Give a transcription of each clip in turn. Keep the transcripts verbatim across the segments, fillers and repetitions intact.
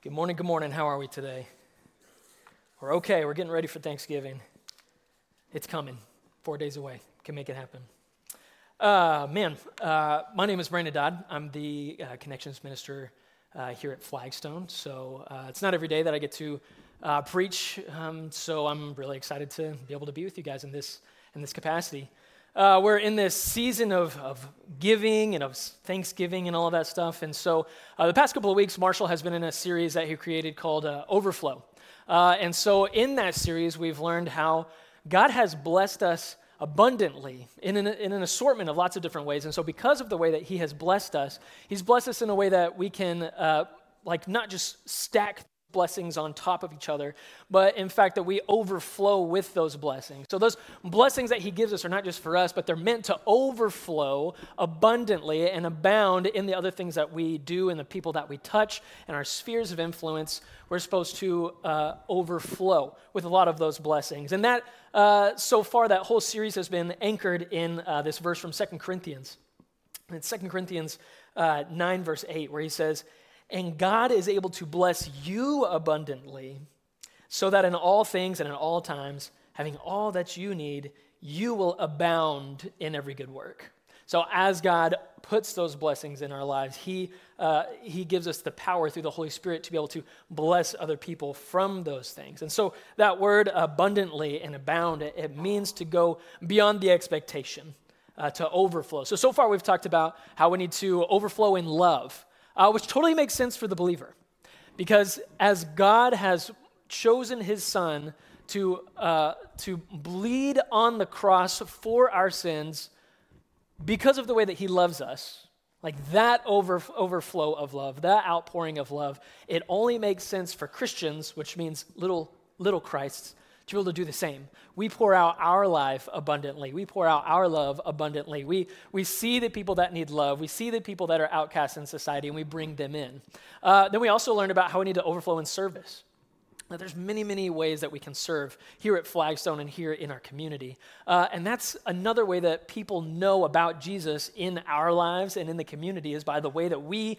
Good morning, good morning. How are we today? We're okay. We're getting ready for Thanksgiving. It's coming. Four days away. Can make it happen. Uh, man, uh, my name is Brandon Dodd. I'm the uh, Connections Minister uh, here at Flagstone. So uh, it's not every day that I get to uh, preach. Um, so I'm really excited to be able to be with you guys in this in this capacity. Uh, we're in this season of, of giving and of Thanksgiving and all of that stuff. And so uh, the past couple of weeks, Marshall has been in a series that he created called uh, Overflow. Uh, and so in that series, we've learned how God has blessed us abundantly in an, in an assortment of lots of different ways. And so because of the way that he has blessed us, he's blessed us in a way that we can uh, like not just stack blessings on top of each other, but in fact that we overflow with those blessings. So those blessings that he gives us are not just for us, but they're meant to overflow abundantly and abound in the other things that we do and the people that we touch and our spheres of influence. We're supposed to uh, overflow with a lot of those blessings. And that, uh, so far, that whole series has been anchored in uh, this verse from Second Corinthians. And it's Second Corinthians uh, nine, verse eight, where he says, "And God is able to bless you abundantly, so that in all things and in all times, having all that you need, you will abound in every good work." So as God puts those blessings in our lives, he, uh, he gives us the power through the Holy Spirit to be able to bless other people from those things. And so that word abundantly and abound, it, it means to go beyond the expectation, uh, to overflow. So, so far we've talked about how we need to overflow in love, Uh, which totally makes sense for the believer, because as God has chosen his son to, uh, to bleed on the cross for our sins because of the way that he loves us, like that over, overflow of love, that outpouring of love, it only makes sense for Christians, which means little, little Christs, to be able to do the same. We pour out our life abundantly. We pour out our love abundantly. We we see the people that need love. We see the people that are outcasts in society, and we bring them in. Uh, then we also learned about how we need to overflow in service. Now, there's many, many ways that we can serve here at Flagstone and here in our community. Uh, and that's another way that people know about Jesus in our lives and in the community, is by the way that we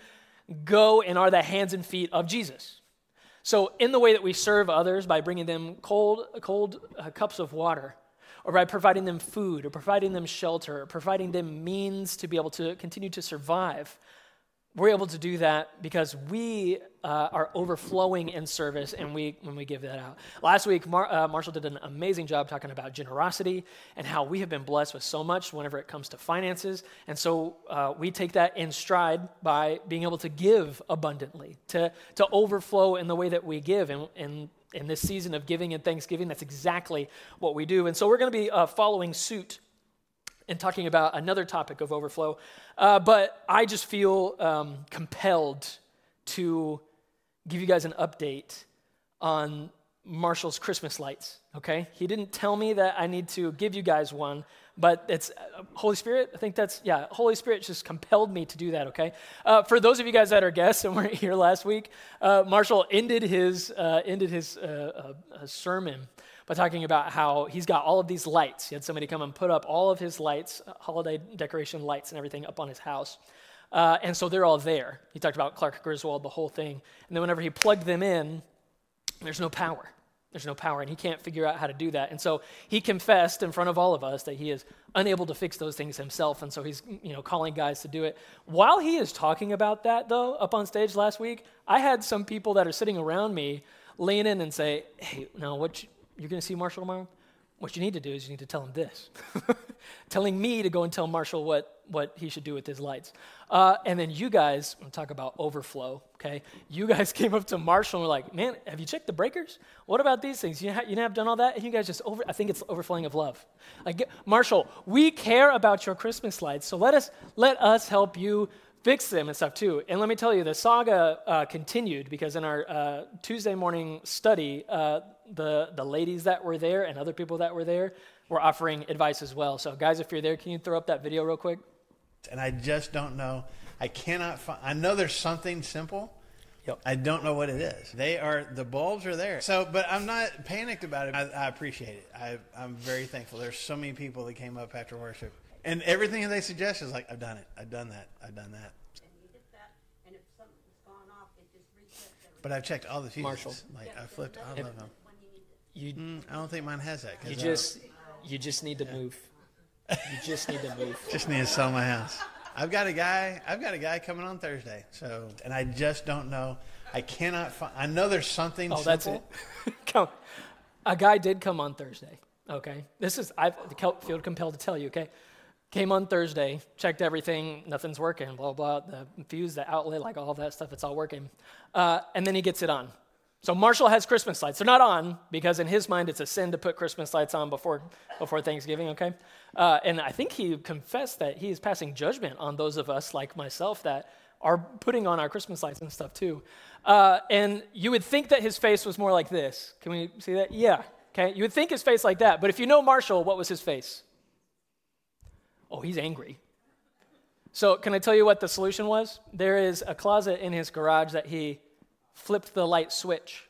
go and are the hands and feet of Jesus. So in the way that we serve others, by bringing them cold, cold uh, cups of water, or by providing them food, or providing them shelter, or providing them means to be able to continue to survive, we're able to do that because we uh, are overflowing in service, and we when we give that out. Last week, Mar- uh, Marshall did an amazing job talking about generosity and how we have been blessed with so much whenever it comes to finances. And so uh, we take that in stride by being able to give abundantly, to, to overflow in the way that we give. And, and in this season of giving and Thanksgiving, that's exactly what we do. And so we're going to be uh, following suit and talking about another topic of overflow. Uh, but I just feel um, compelled to give you guys an update on Marshall's Christmas lights, okay? He didn't tell me that I need to give you guys one, but it's uh, Holy Spirit. I think that's, yeah, Holy Spirit just compelled me to do that, okay? Uh, for those of you guys that are guests and weren't here last week, uh, Marshall ended his, uh, ended his uh, uh, sermon by talking about how he's got all of these lights. He had somebody come and put up all of his lights, holiday decoration lights and everything up on his house. Uh, and so they're all there. He talked about Clark Griswold, the whole thing. And then whenever he plugged them in, there's no power. There's no power, and he can't figure out how to do that. And so he confessed in front of all of us that he is unable to fix those things himself, and so he's, you know, calling guys to do it. While he is talking about that, though, up on stage last week, I had some people that are sitting around me lean in and say, "Hey, no, what you, you're going to see Marshall tomorrow? What you need to do is you need to tell him this." Telling me to go and tell Marshall what, what he should do with his lights. Uh, and then you guys, I'm talking about overflow, okay? You guys came up to Marshall and were like, "Man, have you checked the breakers? What about these things? You, ha- you have done all that?" And you guys just over, I think it's overflowing of love. Like, Marshall, we care about your Christmas lights, so let us let us help you fix them and stuff too. And let me tell you, the saga uh, continued, because in our uh, Tuesday morning study, uh, the, the ladies that were there and other people that were there were offering advice as well. So guys, if you're there, can you throw up that video real quick? And I just don't know. I cannot find, I know there's something simple. Yep. I don't know what it is. They are, the bulbs are there. So, but I'm not panicked about it. I, I appreciate it. I, I'm very thankful. There's so many people that came up after worship. And everything that they suggest is like, I've done it. I've done that. I've done that. And you hit that, and if something's gone off, it just resets everything. But I've checked all the fuses. Marshall. Like I flipped all If- of them. You Mm, I don't think mine has that. 'Cause you I just you just need to move. You just need to move. just need to sell my house. I've got a guy. I've got a guy coming on Thursday. So, and I just don't know. I cannot find. I know there's something. Oh, that's simple. it. Come. A guy did come on Thursday. Okay, this is I feel compelled to tell you. Okay, came on Thursday, checked everything, nothing's working. Blah blah. The fuse, the outlet, like all of that stuff, it's all working. Uh, and then he gets it on. So Marshall has Christmas lights. They're not on because in his mind it's a sin to put Christmas lights on before before Thanksgiving, okay? Uh, and I think he confessed that he is passing judgment on those of us like myself that are putting on our Christmas lights and stuff too. Uh, and you would think that his face was more like this. Can we see that? Yeah, okay? You would think his face like that. But if you know Marshall, what was his face? Oh, he's angry. So can I tell you what the solution was? There is a closet in his garage that he flipped the light switch.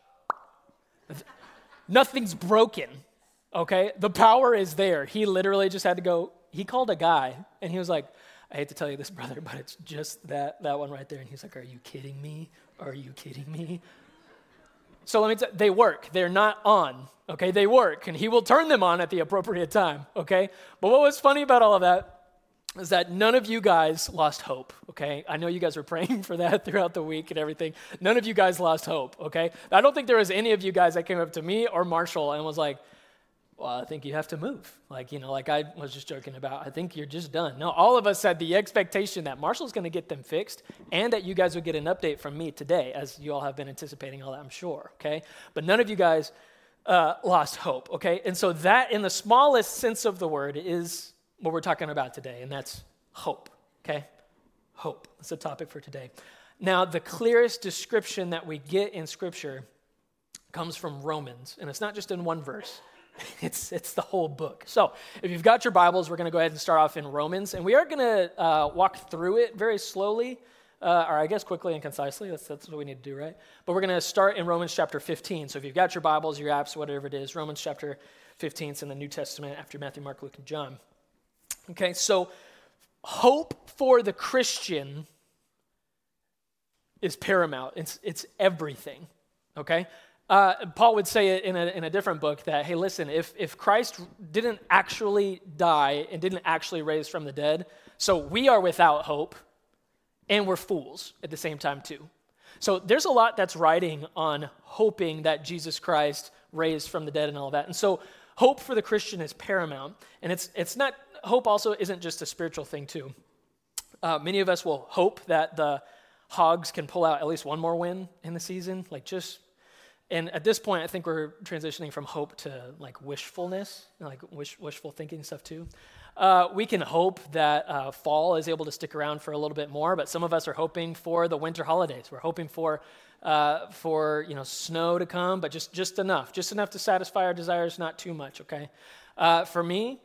Nothing's broken, okay? The power is there. He literally just had to go, he called a guy, and he was like, I hate to tell you this, brother, but it's just that that one right there. And he's like, are you kidding me? Are you kidding me? So let me tell you, they work. They're not on, okay? They work, and he will turn them on at the appropriate time, okay? But what was funny about all of that is that none of you guys lost hope, okay? I know you guys were praying for that throughout the week and everything. None of you guys lost hope, okay? I don't think there was any of you guys that came up to me or Marshall and was like, well, I think you have to move. Like, you know, like I was just joking about, I think you're just done. No, all of us had the expectation that Marshall's going to get them fixed and that you guys would get an update from me today, as you all have been anticipating all that, I'm sure, okay? But none of you guys uh, lost hope, okay? And so that, in the smallest sense of the word, is what we're talking about today, and that's hope, okay? Hope. That's the topic for today. Now, the clearest description that we get in Scripture comes from Romans, and it's not just in one verse. It's it's the whole book. So if you've got your Bibles, we're going to go ahead and start off in Romans, and we are going to uh, walk through it very slowly, uh, or I guess quickly and concisely. That's, that's what we need to do, right? But we're going to start in Romans chapter fifteen. So if you've got your Bibles, your apps, whatever it is, Romans chapter fifteen is in the New Testament after Matthew, Mark, Luke, and John. Okay, so hope for the Christian is paramount. It's it's everything, okay? Uh, Paul would say it in a, in a different book that, hey, listen, if, if Christ didn't actually die and didn't actually raise from the dead, so we are without hope and we're fools at the same time too. So there's a lot that's riding on hoping that Jesus Christ raised from the dead and all that. And so hope for the Christian is paramount. And it's it's not, hope also isn't just a spiritual thing too. Uh, many of us will hope that the Hogs can pull out at least one more win in the season, like just, and at this point, I think we're transitioning from hope to like wishfulness, like wish, wishful thinking stuff too. Uh, we can hope that uh, fall is able to stick around for a little bit more, but some of us are hoping for the winter holidays. We're hoping for uh, for you know snow to come, but just just enough, just enough to satisfy our desires, not too much. Okay, uh, for me,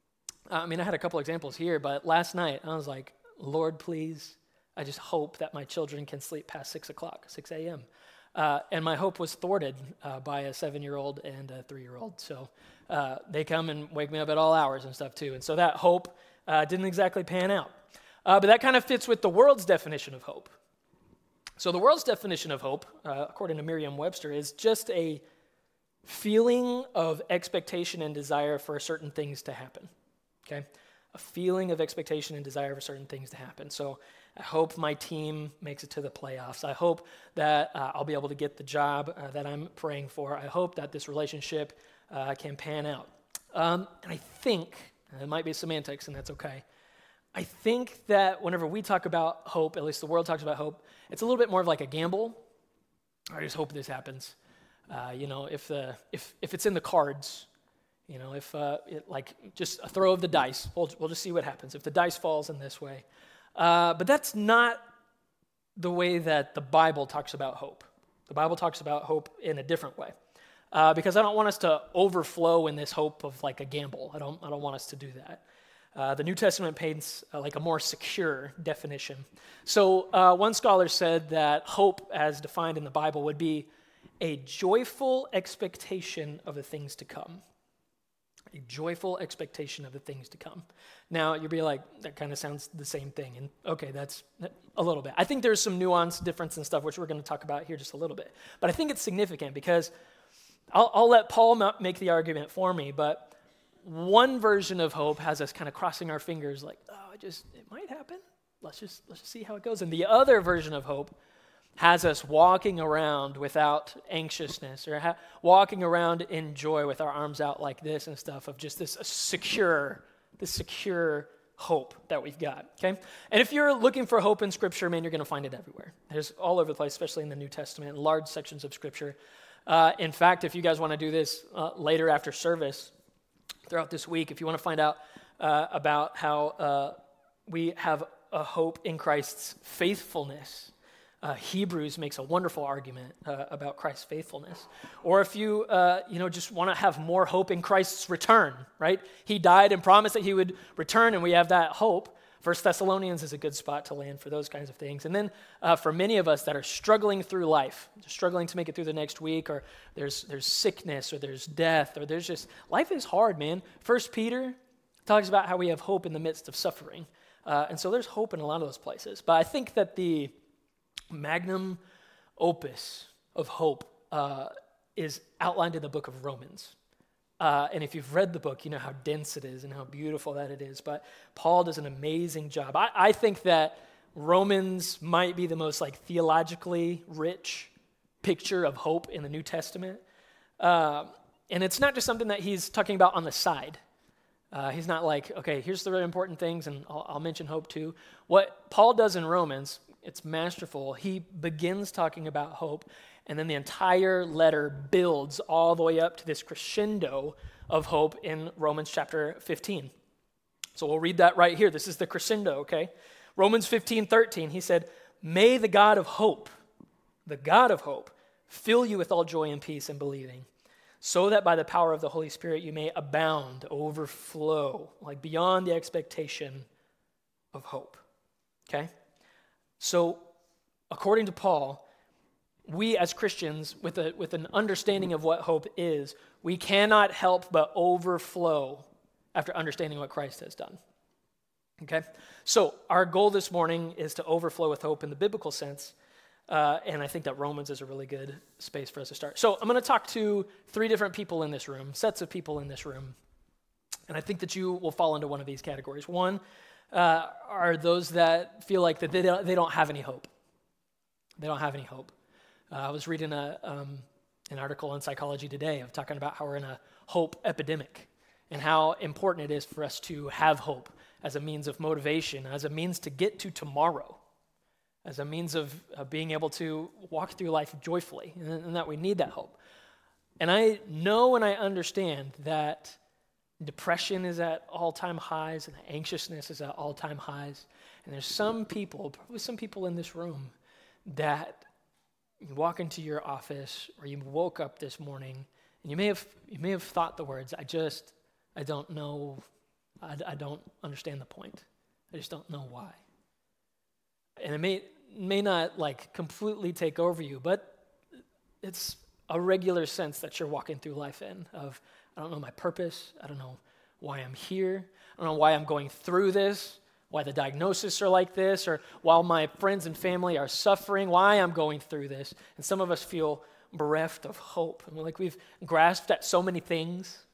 I mean, I had a couple examples here, but last night I was like, Lord, please, I just hope that my children can sleep past six o'clock, six a.m. Uh, and my hope was thwarted uh, by a seven-year-old and a three-year-old. So uh, they come and wake me up at all hours and stuff too. And so that hope uh, didn't exactly pan out. Uh, but that kind of fits with the world's definition of hope. So the world's definition of hope, uh, according to Merriam-Webster, is just a feeling of expectation and desire for certain things to happen. Okay? A feeling of expectation and desire for certain things to happen. So I hope my team makes it to the playoffs. I hope that uh, I'll be able to get the job uh, that I'm praying for. I hope that this relationship uh, can pan out. Um, and I think, and it might be semantics, and that's okay, I think that whenever we talk about hope, at least the world talks about hope, it's a little bit more of like a gamble. I just hope this happens. Uh, you know, if the if if it's in the cards, you know, if uh, it, like just a throw of the dice, we'll we'll just see what happens. If the dice falls in this way. Uh, but that's not the way that the Bible talks about hope. The Bible talks about hope in a different way, uh, because I don't want us to overflow in this hope of like a gamble. I don't. I don't want us to do that. Uh, the New Testament paints uh, like a more secure definition. So uh, one scholar said that hope, as defined in the Bible, would be a joyful expectation of the things to come. A joyful expectation of the things to come. Now, you'll be like, that kind of sounds the same thing. And okay, that's a little bit. I think there's some nuance, difference and stuff, which we're going to talk about here just a little bit. But I think it's significant because I'll, I'll let Paul make the argument for me, but one version of hope has us kind of crossing our fingers like, oh, it just, it might happen. Let's just, let's just see how it goes. And the other version of hope has us walking around without anxiousness or ha- walking around in joy with our arms out like this and stuff of just this secure, this secure hope that we've got, okay? And if you're looking for hope in Scripture, man, you're going to find it everywhere. There's all over the place, especially in the New Testament, large sections of Scripture. Uh, in fact, if you guys want to do this uh, later after service, throughout this week, if you want to find out uh, about how uh, we have a hope in Christ's faithfulness, Uh, Hebrews makes a wonderful argument uh, about Christ's faithfulness. Or if you, uh, you know, just want to have more hope in Christ's return, right? He died and promised that he would return, and we have that hope. First Thessalonians is a good spot to land for those kinds of things. And then uh, for many of us that are struggling through life, struggling to make it through the next week, or there's there's sickness, or there's death, or there's just, life is hard, man. First Peter talks about how we have hope in the midst of suffering. Uh, and so there's hope in a lot of those places. But I think that the magnum opus of hope uh, is outlined in the book of Romans. Uh, and if you've read the book, you know how dense it is and how beautiful that it is. But Paul does an amazing job. I, I think that Romans might be the most like theologically rich picture of hope in the New Testament. Uh, and it's not just something that he's talking about on the side. Uh, he's not like, okay, here's the really important things, and I'll, I'll mention hope too. What Paul does in Romans, it's masterful. He begins talking about hope, and then the entire letter builds all the way up to this crescendo of hope in Romans chapter fifteen. So we'll read that right here. This is the crescendo, okay? Romans fifteen thirteen, he said, "May the God of hope, the God of hope, fill you with all joy and peace in believing, so that by the power of the Holy Spirit you may abound, overflow, like beyond the expectation of hope." Okay? So, according to Paul, we as Christians, with a with an understanding of what hope is, we cannot help but overflow after understanding what Christ has done. Okay? So, our goal this morning is to overflow with hope in the biblical sense, uh, and I think that Romans is a really good space for us to start. So, I'm going to talk to three different people in this room, sets of people in this room, and I think that you will fall into one of these categories. One, Uh, are those that feel like that they don't, they don't have any hope. They don't have any hope. Uh, I was reading a, um, an article in Psychology Today of talking about how we're in a hope epidemic and how important it is for us to have hope as a means of motivation, as a means to get to tomorrow, as a means of uh, being able to walk through life joyfully, and, and that we need that hope. And I know and I understand that depression is at all-time highs, and anxiousness is at all-time highs. And there's some people, probably some people in this room, that you walk into your office or you woke up this morning, and you may have you may have thought the words, I just, I don't know, I, I don't understand the point. I just don't know why. And it may may not like completely take over you, but it's a regular sense that you're walking through life in of, I don't know my purpose. I don't know why I'm here. I don't know why I'm going through this, why the diagnoses are like this, or while my friends and family are suffering, why I'm going through this. And some of us feel bereft of hope. And we're like we've grasped at so many things,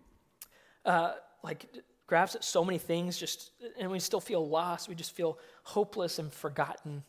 uh, like grasped at so many things, just and we still feel lost. We just feel hopeless and forgotten.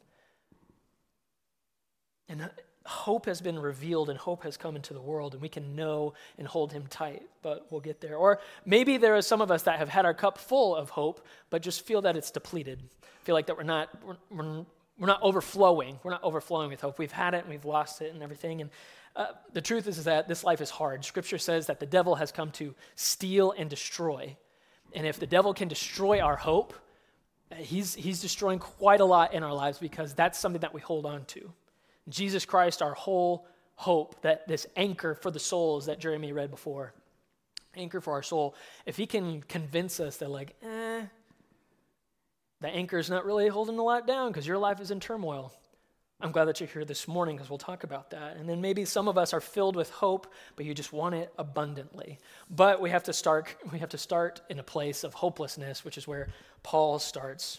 And hope has been revealed and hope has come into the world, and we can know and hold him tight, but we'll get there. Or maybe there are some of us that have had our cup full of hope, but just feel that it's depleted. Feel like that we're not we're, we're, we're not overflowing. We're not overflowing with hope. We've had it and we've lost it and everything. And uh, the truth is, is that this life is hard. Scripture says that the devil has come to steal and destroy. And if the devil can destroy our hope, he's he's destroying quite a lot in our lives because that's something that we hold on to. Jesus Christ, our whole hope, that this anchor for the souls that Jeremy read before, anchor for our soul, if he can convince us that like, eh, the anchor is not really holding a lot down because your life is in turmoil, I'm glad that you're here this morning because we'll talk about that. And then maybe some of us are filled with hope, but you just want it abundantly. But we have to start, we have to start in a place of hopelessness, which is where Paul starts.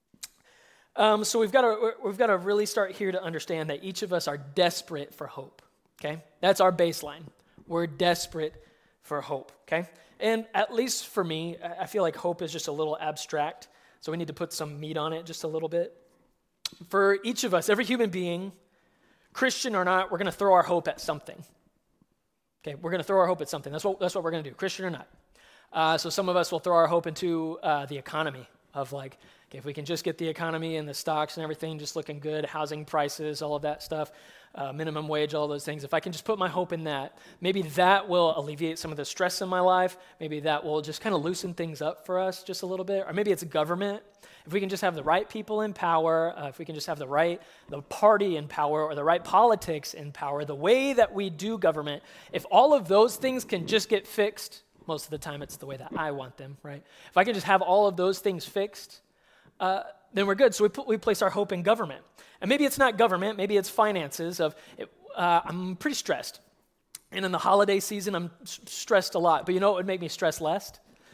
Um, so we've got to we've got to really start here to understand that each of us are desperate for hope. Okay, that's our baseline. We're desperate for hope. Okay, and at least for me, I feel like hope is just a little abstract. So we need to put some meat on it just a little bit. For each of us, every human being, Christian or not, we're going to throw our hope at something. Okay, we're going to throw our hope at something. That's what that's what we're going to do, Christian or not. Uh, so some of us will throw our hope into uh, the economy of like, okay, if we can just get the economy and the stocks and everything just looking good, housing prices, all of that stuff, uh, minimum wage, all those things. If I can just put my hope in that, maybe that will alleviate some of the stress in my life. Maybe that will just kind of loosen things up for us just a little bit. Or maybe it's government. If we can just have the right people in power, uh, if we can just have the right, the party in power or the right politics in power, the way that we do government, if all of those things can just get fixed, most of the time it's the way that I want them, right? If I can just have all of those things fixed, uh, then we're good. So we put, we place our hope in government. And maybe it's not government, maybe it's finances of, it, uh, I'm pretty stressed. And in the holiday season, I'm s- stressed a lot. But you know what would make me stress less?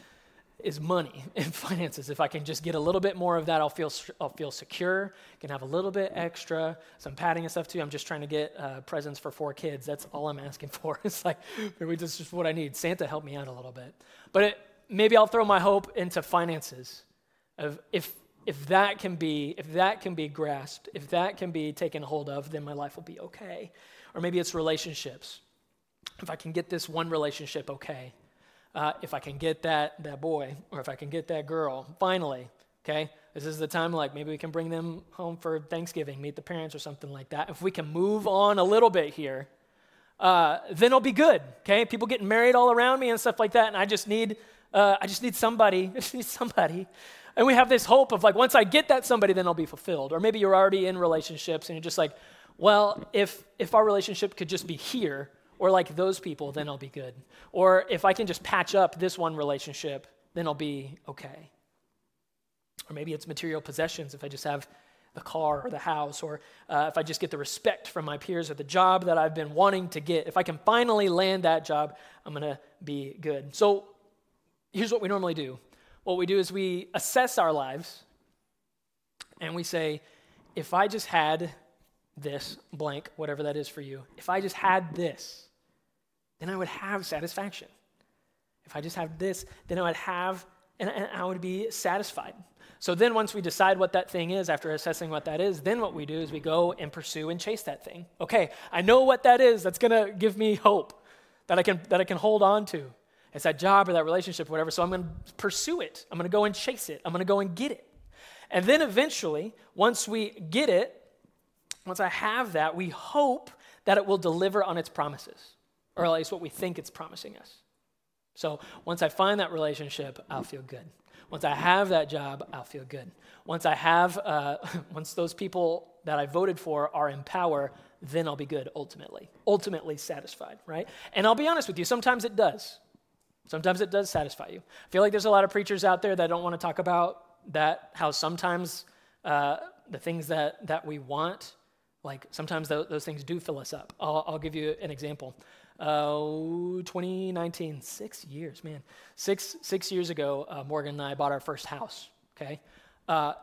Is money and finances. If I can just get a little bit more of that, I'll feel I'll feel secure, can have a little bit extra, some padding and stuff too. I'm just trying to get uh, presents for four kids. That's all I'm asking for. It's like, maybe this is just what I need. Santa helped me out a little bit. But it, maybe I'll throw my hope into finances. Of if if that can be if that can be grasped, if that can be taken hold of, then my life will be okay. Or maybe it's relationships. If I can get this one relationship okay. Uh, if I can get that that boy, or if I can get that girl, finally, okay? This is the time, like, maybe we can bring them home for Thanksgiving, meet the parents or something like that. If we can move on a little bit here, uh, then it'll be good, okay? People getting married all around me and stuff like that, and I just need, uh, I just need somebody, I just need somebody. And we have this hope of, like, once I get that somebody, then I'll be fulfilled. Or maybe you're already in relationships, and you're just like, well, if if our relationship could just be here, or like those people, then I'll be good. Or if I can just patch up this one relationship, then I'll be okay. Or maybe it's material possessions. If I just have the car or the house, or uh, if I just get the respect from my peers or the job that I've been wanting to get, if I can finally land that job, I'm going to be good. So here's what we normally do. What we do is we assess our lives, and we say, if I just had this blank, whatever that is for you, if I just had this, then I would have satisfaction. If I just have this, then I would have, and, and I would be satisfied. So then once we decide what that thing is, after assessing what that is, then what we do is we go and pursue and chase that thing. Okay, I know what that is. That's going to give me hope that I can that I can hold on to. It's that job or that relationship or whatever, so I'm going to pursue it. I'm going to go and chase it. I'm going to go and get it. And then eventually, once we get it, once I have that, we hope that it will deliver on its promises, or at least what we think it's promising us. So once I find that relationship, I'll feel good. Once I have that job, I'll feel good. Once I have, uh, once those people that I voted for are in power, then I'll be good ultimately, ultimately satisfied, right? And I'll be honest with you, sometimes it does. Sometimes it does satisfy you. I feel like there's a lot of preachers out there that don't want to talk about that, how sometimes uh, the things that, that we want, like sometimes th- those things do fill us up. I'll, I'll give you an example. Uh, twenty nineteen, six years, man. Six six years ago, uh, Morgan and I bought our first house, okay? Uh,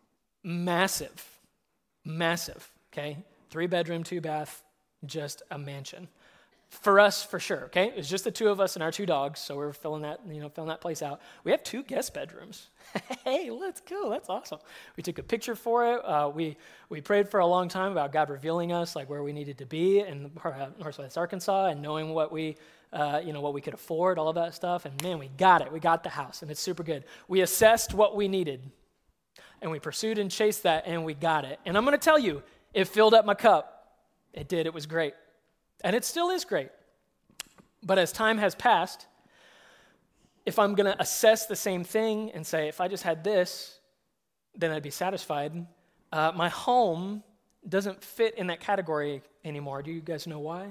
massive, massive, okay? Three bedroom, two bath, just a mansion. For us, for sure, okay? It was just the two of us and our two dogs, so we we're filling that, you know, filling that place out. We have two guest bedrooms. Hey, let's go. That's awesome. We took a picture for it. Uh, we we prayed for a long time about God revealing us, like where we needed to be in Northwest Arkansas, and knowing what we, uh, you know, what we could afford, all of that stuff. And man, we got it. We got the house, and it's super good. We assessed what we needed, and we pursued and chased that, and we got it. And I'm going to tell you, it filled up my cup. It did. It was great. And it still is great. But as time has passed, if I'm going to assess the same thing and say, if I just had this, then I'd be satisfied, uh, my home doesn't fit in that category anymore. Do you guys know why?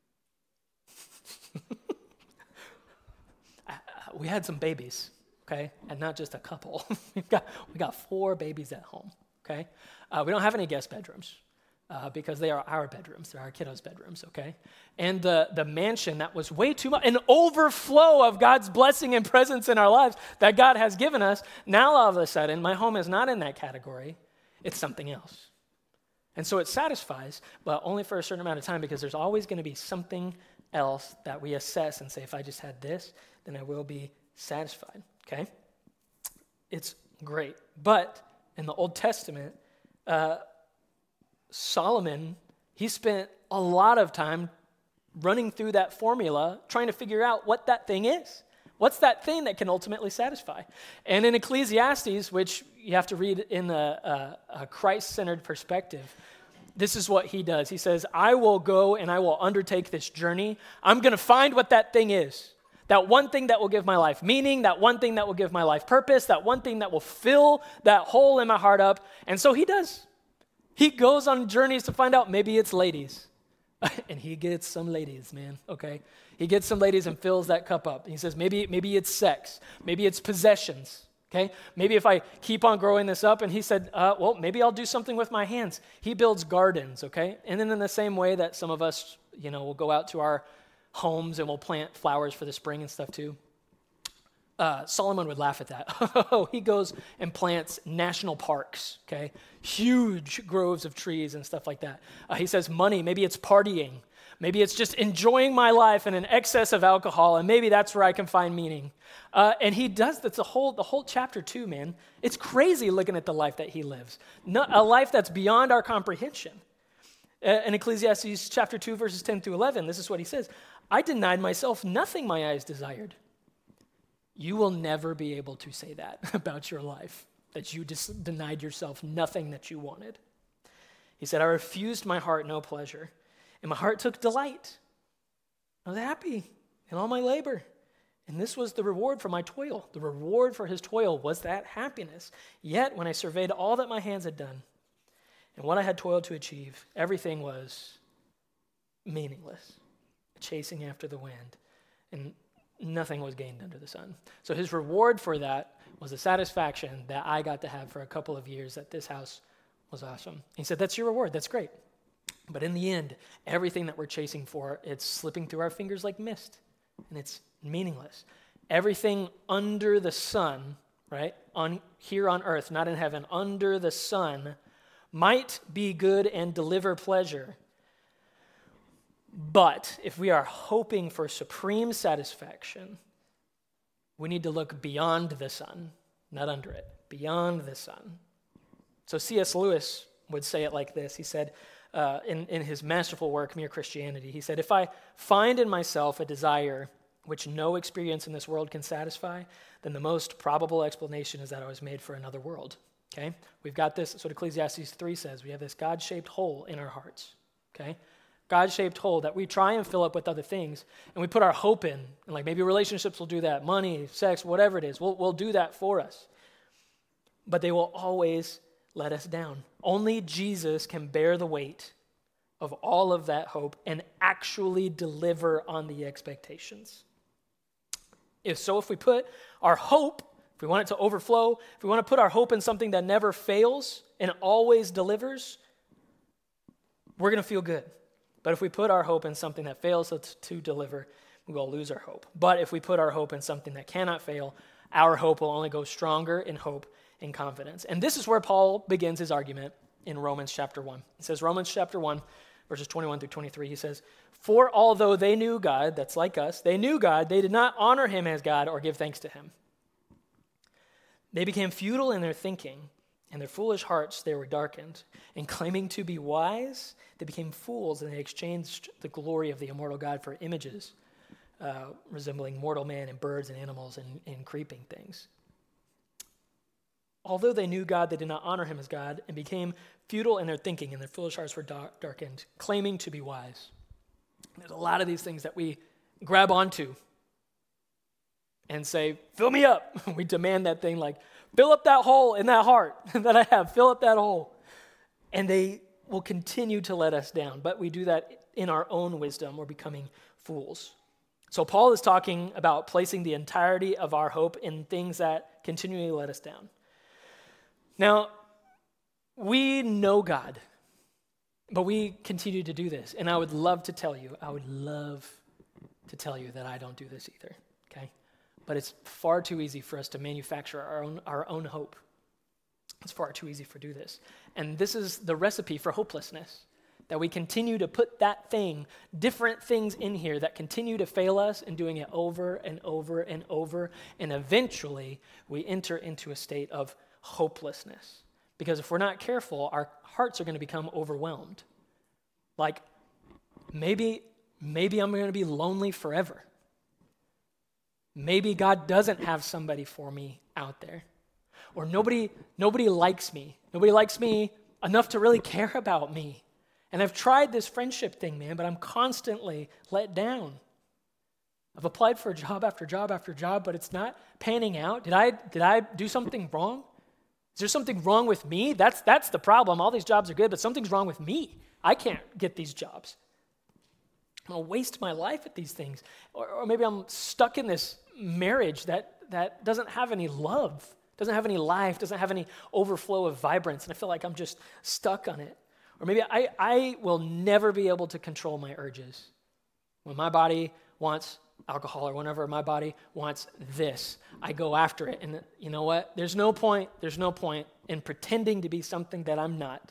We had some babies, okay? And not just a couple. We've got, we got four babies at home, okay? Uh, we don't have any guest bedrooms. uh, because they are our bedrooms. They're our kiddos' bedrooms, okay? And the, the mansion that was way too much, an overflow of God's blessing and presence in our lives that God has given us. Now, all of a sudden, my home is not in that category. It's something else. And so it satisfies, but only for a certain amount of time, because there's always going to be something else that we assess and say, if I just had this, then I will be satisfied, okay? It's great. But in the Old Testament, uh, Solomon, he spent a lot of time running through that formula, trying to figure out what that thing is. What's that thing that can ultimately satisfy? And in Ecclesiastes, which you have to read in a, a, a Christ-centered perspective, this is what he does. He says, I will go and I will undertake this journey. I'm going to find what that thing is. That one thing that will give my life meaning, that one thing that will give my life purpose, that one thing that will fill that hole in my heart up. And so he does. He goes on journeys to find out, maybe it's ladies. And he gets some ladies, man, okay? He gets some ladies and fills that cup up. He says, maybe, maybe it's sex. Maybe it's possessions, okay? Maybe if I keep on growing this up, and he said, uh, well, maybe I'll do something with my hands. He builds gardens, okay? And then in the same way that some of us, you know, will go out to our homes and we'll plant flowers for the spring and stuff too. Uh, Solomon would laugh at that. Oh, he goes and plants national parks, okay? Huge groves of trees and stuff like that. Uh, he says money, maybe it's partying. Maybe it's just enjoying my life in an excess of alcohol, and maybe that's where I can find meaning. Uh, and he does that's the whole the whole chapter two, man. It's crazy looking at the life that he lives. Not, a life that's beyond our comprehension. Uh, in Ecclesiastes chapter two, verses ten through eleven, this is what he says. I denied myself nothing my eyes desired. You will never be able to say that about your life, that you just denied yourself nothing that you wanted. He said, I refused my heart no pleasure, and my heart took delight. I was happy in all my labor, and this was the reward for my toil. The reward for his toil was that happiness. Yet when I surveyed all that my hands had done, and what I had toiled to achieve, everything was meaningless, chasing after the wind, and nothing was gained under the sun. So his reward for that was the satisfaction that I got to have for a couple of years at this house was awesome. He said, that's your reward. That's great. But in the end, everything that we're chasing for, it's slipping through our fingers like mist, and it's meaningless. Everything under the sun, right, on here on earth, not in heaven, under the sun, might be good and deliver pleasure. But if we are hoping for supreme satisfaction, we need to look beyond the sun, not under it, beyond the sun. So C S Lewis would say it like this. He said uh, in, in his masterful work, Mere Christianity, he said, if I find in myself a desire which no experience in this world can satisfy, then the most probable explanation is that I was made for another world. Okay? We've got this, that's what Ecclesiastes three says. We have this God-shaped hole in our hearts. Okay? God-shaped hole that we try and fill up with other things, and we put our hope in, and like maybe relationships will do that, money, sex, whatever it is, we'll, we'll do that for us. But they will always let us down. Only Jesus can bear the weight of all of that hope and actually deliver on the expectations. If so, if we put our hope, if we want it to overflow, if we want to put our hope in something that never fails and always delivers, we're going to feel good. But if we put our hope in something that fails to, to deliver, we will lose our hope. But if we put our hope in something that cannot fail, our hope will only go stronger in hope and confidence. And this is where Paul begins his argument in Romans chapter one. He says, Romans chapter one, verses twenty-one through twenty-three, he says, for although they knew God, that's like us, they knew God, they did not honor him as God or give thanks to him. They became futile in their thinking, and their foolish hearts they were darkened. And claiming to be wise, they became fools, and they exchanged the glory of the immortal God for images, uh, resembling mortal man and birds and animals and, and creeping things. Although they knew God, they did not honor him as God, and became futile in their thinking, and their foolish hearts were dark, darkened, claiming to be wise. There's a lot of these things that we grab onto and say, fill me up. We demand that thing like, fill up that hole in that heart that I have. Fill up that hole. And they will continue to let us down. But we do that in our own wisdom. We're becoming fools. So Paul is talking about placing the entirety of our hope in things that continually let us down. Now, we know God. But we continue to do this. And I would love to tell you, I would love to tell you that I don't do this either, okay? But it's far too easy for us to manufacture our own, our own hope. It's far too easy for do this. And this is the recipe for hopelessness, that we continue to put that thing, different things in here that continue to fail us and doing it over and over and over. And eventually we enter into a state of hopelessness. Because if we're not careful, our hearts are going to become overwhelmed. Like, maybe, maybe I'm going to be lonely forever. Maybe God doesn't have somebody for me out there. Or nobody, nobody likes me. Nobody likes me enough to really care about me. And I've tried this friendship thing, man, but I'm constantly let down. I've applied for a job after job after job, but it's not panning out. Did I, did I do something wrong? Is there something wrong with me? That's, that's the problem. All these jobs are good, but something's wrong with me. I can't get these jobs. I'm going to waste my life at these things. Or, or maybe I'm stuck in this marriage that, that doesn't have any love, doesn't have any life, doesn't have any overflow of vibrance, and I feel like I'm just stuck on it. Or maybe I, I will never be able to control my urges. When my body wants alcohol or whenever my body wants this, I go after it. And you know what? There's no point, there's no point in pretending to be something that I'm not.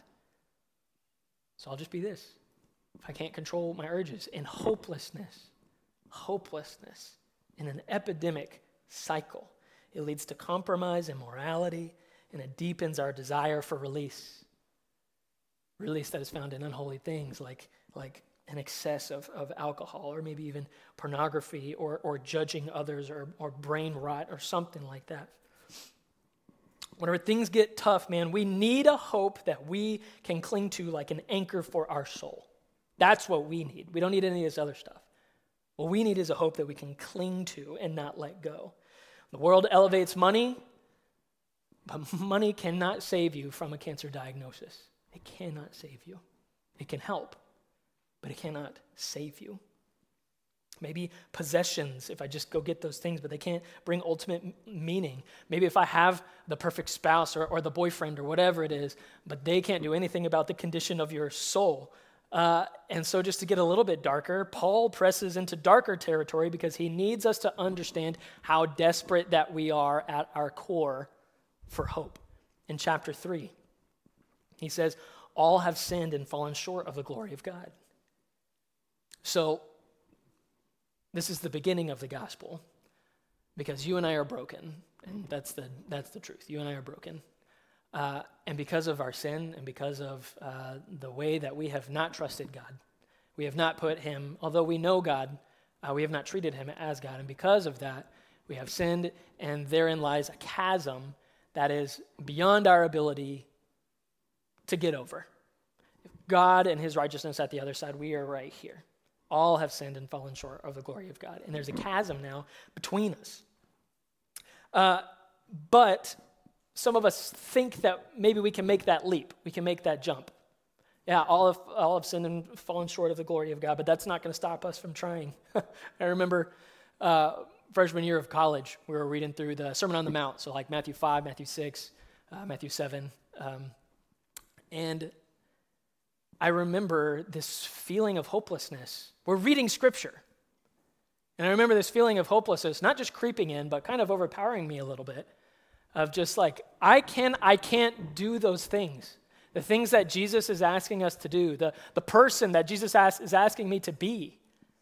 So I'll just be this. If I can't control my urges. In hopelessness, hopelessness, in an epidemic cycle, it leads to compromise and morality, and it deepens our desire for release. Release that is found in unholy things like, like an excess of, of alcohol, or maybe even pornography, or, or judging others, or, or brain rot, or something like that. Whenever things get tough, man, we need a hope that we can cling to like an anchor for our soul. That's what we need. We don't need any of this other stuff. What we need is a hope that we can cling to and not let go. The world elevates money, but money cannot save you from a cancer diagnosis. It cannot save you. It can help, but it cannot save you. Maybe possessions, if I just go get those things, but they can't bring ultimate m- meaning. Maybe if I have the perfect spouse or, or the boyfriend or whatever it is, but they can't do anything about the condition of your soul. Uh, and so just to get a little bit darker, Paul presses into darker territory because he needs us to understand how desperate that we are at our core for hope. In chapter three, he says, all have sinned and fallen short of the glory of God. So this is the beginning of the gospel because you and I are broken, and that's the that's the truth. You and I are broken. Uh, and because of our sin and because of uh, the way that we have not trusted God, we have not put him, although we know God, uh, we have not treated him as God. And because of that, we have sinned, and therein lies a chasm that is beyond our ability to get over. If God and his righteousness at the other side, we are right here. All have sinned and fallen short of the glory of God. And there's a chasm now between us. Uh, but some of us think that maybe we can make that leap. We can make that jump. Yeah, all have, all have sinned and fallen short of the glory of God, but that's not going to stop us from trying. I remember uh, freshman year of college, we were reading through the Sermon on the Mount, so like Matthew five, Matthew six, uh, Matthew seven. Um, and I remember this feeling of hopelessness. We're reading scripture. And I remember this feeling of hopelessness, not just creeping in, but kind of overpowering me a little bit, of just like, I can, I can't do those things. The things that Jesus is asking us to do, the, the person that Jesus ask, is asking me to be.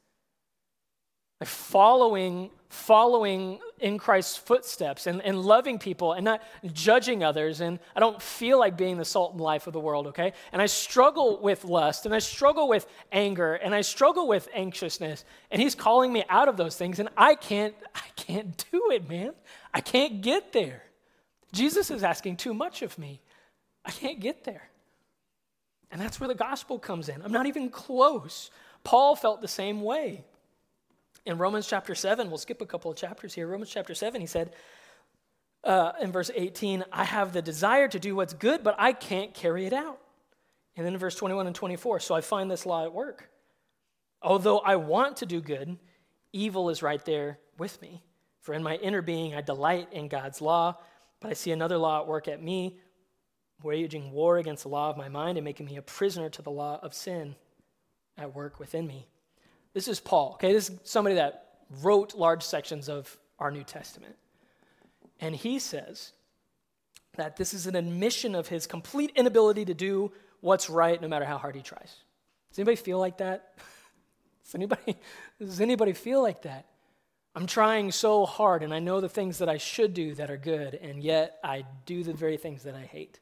Like following, following in Christ's footsteps and, and loving people and not judging others. And I don't feel like being the salt and life of the world, okay? And I struggle with lust, and I struggle with anger, and I struggle with anxiousness. And he's calling me out of those things, and I can't, I can't do it, man. I can't get there. Jesus is asking too much of me. I can't get there. And that's where the gospel comes in. I'm not even close. Paul felt the same way. In Romans chapter seven, we'll skip a couple of chapters here. Romans chapter seven, he said, uh, in verse eighteen, I have the desire to do what's good, but I can't carry it out. And then in verse twenty-one and twenty-four, so I find this law at work. Although I want to do good, evil is right there with me. For in my inner being, I delight in God's law, but I see another law at work at me, waging war against the law of my mind and making me a prisoner to the law of sin at work within me. This is Paul, okay? This is somebody that wrote large sections of our New Testament. And he says that this is an admission of his complete inability to do what's right no matter how hard he tries. Does anybody feel like that? Does anybody, does anybody feel like that? I'm trying so hard, and I know the things that I should do that are good, and yet I do the very things that I hate.